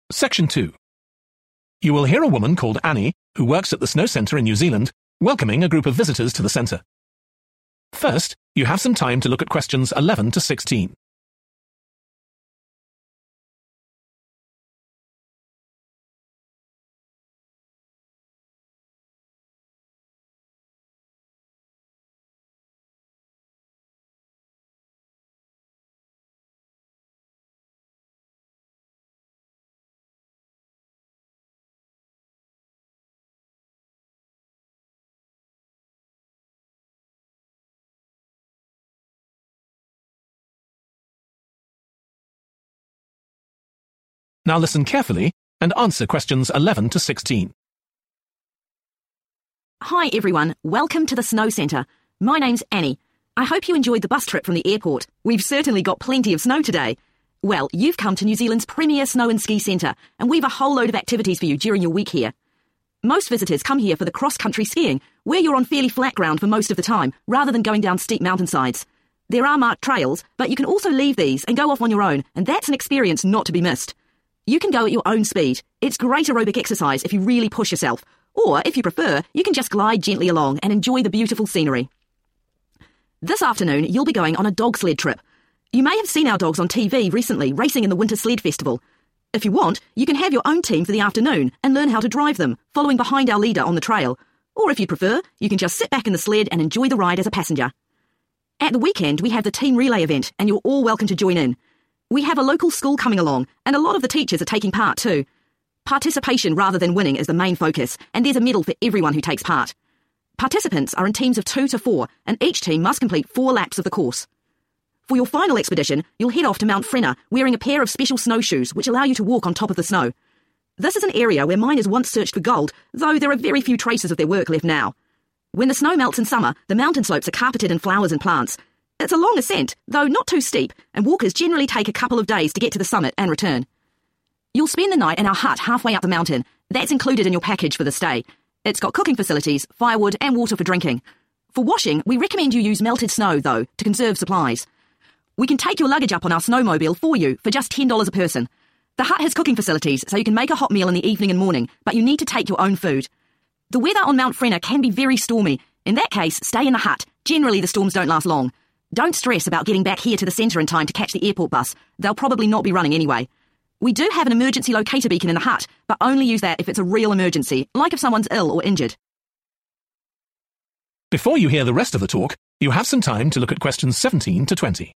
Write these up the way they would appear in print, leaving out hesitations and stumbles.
Section 2. You will hear a woman called Annie, who works at the Snow Centre in New Zealand, welcoming a group of visitors to the centre. First, you have some time to look at questions 11 to 16. Now listen carefully and answer questions 11 to 16. Hi everyone, welcome to the Snow Centre. My name's Annie. I hope you enjoyed the bus trip from the airport. We've certainly got plenty of snow today. Well, you've come to New Zealand's premier snow and ski centre, and we've a whole load of activities for you during your week here. Most visitors come here for the cross-country skiing, where you're on fairly flat ground for most of the time, rather than going down steep mountainsides. There are marked trails, but you can also leave these and go off on your own, and that's an experience not to be missed. You can go at your own speed. It's great aerobic exercise if you really push yourself. Or, if you prefer, you can just glide gently along and enjoy the beautiful scenery. This afternoon, you'll be going on a dog sled trip. You may have seen our dogs on TV recently racing in the Winter Sled Festival. If you want, you can have your own team for the afternoon and learn how to drive them, following behind our leader on the trail. Or if you prefer, you can just sit back in the sled and enjoy the ride as a passenger. At the weekend, we have the team relay event, and you're all welcome to join in. We have a local school coming along, and a lot of the teachers are taking part too. Participation rather than winning is the main focus, and there's a medal for everyone who takes part. Participants are in teams of 2 to 4, and each team must complete 4 laps of the course. For your final expedition, you'll head off to Mount Frenna wearing a pair of special snowshoes which allow you to walk on top of the snow. This is an area where miners once searched for gold, though there are very few traces of their work left now. When the snow melts in summer, the mountain slopes are carpeted in flowers and plants. It's a long ascent, though not too steep, and walkers generally take a couple of days to get to the summit and return. You'll spend the night in our hut halfway up the mountain. That's included in your package for the stay. It's got cooking facilities, firewood and water for drinking. For washing, we recommend you use melted snow, though, to conserve supplies. We can take your luggage up on our snowmobile for you for just $10 a person. The hut has cooking facilities, so you can make a hot meal in the evening and morning, but you need to take your own food. The weather on Mount Frenna can be very stormy. In that case, stay in the hut. Generally, the storms don't last long. Don't stress about getting back here to the centre in time to catch the airport bus. They'll probably not be running anyway. We do have an emergency locator beacon in the hut, but only use that if it's a real emergency, like if someone's ill or injured. Before you hear the rest of the talk, you have some time to look at questions 17 to 20.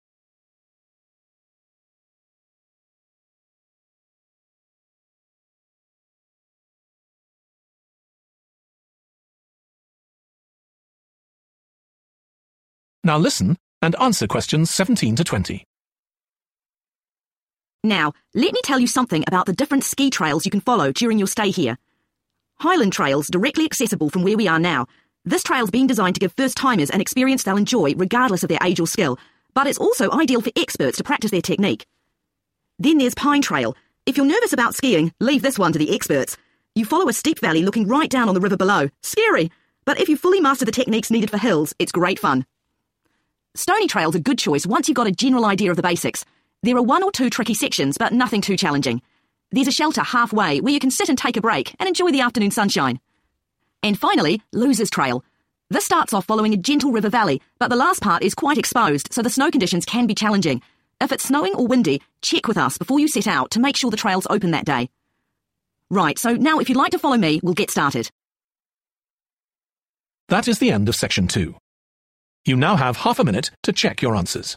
Now listen and answer questions 17 to 20. Now, let me tell you something about the different ski trails you can follow during your stay here. Highland Trail's directly accessible from where we are now. This trail's been designed to give first-timers an experience they'll enjoy regardless of their age or skill, but it's also ideal for experts to practice their technique. Then there's Pine Trail. If you're nervous about skiing, leave this one to the experts. You follow a steep valley looking right down on the river below. Scary! But if you fully master the techniques needed for hills, it's great fun. Stony Trail's a good choice once you've got a general idea of the basics. There are 1 or 2 tricky sections, but nothing too challenging. There's a shelter halfway where you can sit and take a break and enjoy the afternoon sunshine. And finally, Losers Trail. This starts off following a gentle river valley, but the last part is quite exposed, so the snow conditions can be challenging. If it's snowing or windy, check with us before you set out to make sure the trail's open that day. Right, so now if you'd like to follow me, we'll get started. That is the end of section 2. You now have half a minute to check your answers.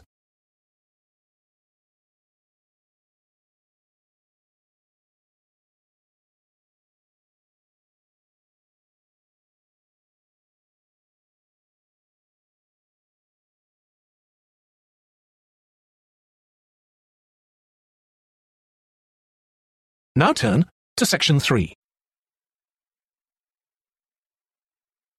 Now turn to section 3.